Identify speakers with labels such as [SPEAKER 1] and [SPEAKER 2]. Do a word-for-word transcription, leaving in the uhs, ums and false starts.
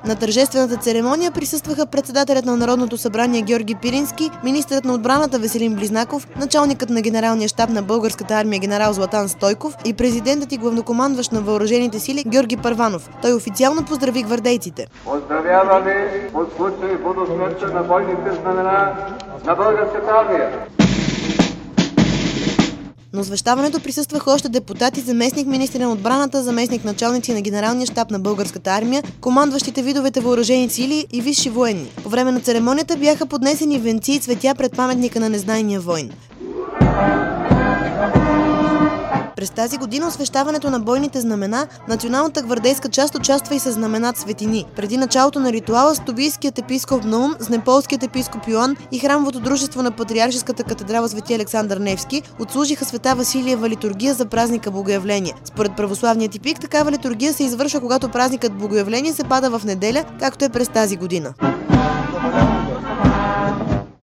[SPEAKER 1] На тържествената церемония присъстваха председателят на Народното събрание Георги Пирински, министърът на отбраната Веселин Близнаков, началникът на генералния щаб на българската армия генерал Златан Стойков и президентът и главнокомандващ на въоръжените сили Георги Първанов. Той официално поздрави гвардейците.
[SPEAKER 2] Поздравява ви от случай водосмъртта на бойните знамена на българската армия.
[SPEAKER 1] На освещаването присъстваха още депутати, заместник министри на отбраната, заместник началници на генералния щаб на българската армия, командващите видовете въоръжени сили и висши военни. По време на церемонията бяха поднесени венци и цветя пред паметника на незнайния войн. През тази година освещаването на бойните знамена, националната гвардейска част участва и със знаменат светини. Преди началото на ритуала Стобийският епископ Наум, Знеполският епископ Йоан и Храмовото дружество на Патриаршеската катедрала Свети Александър Невски отслужиха Света Василиева литургия за празника Богоявление. Според православния типик, такава литургия се извършва, когато празникът Богоявление се пада в неделя, както е през тази година.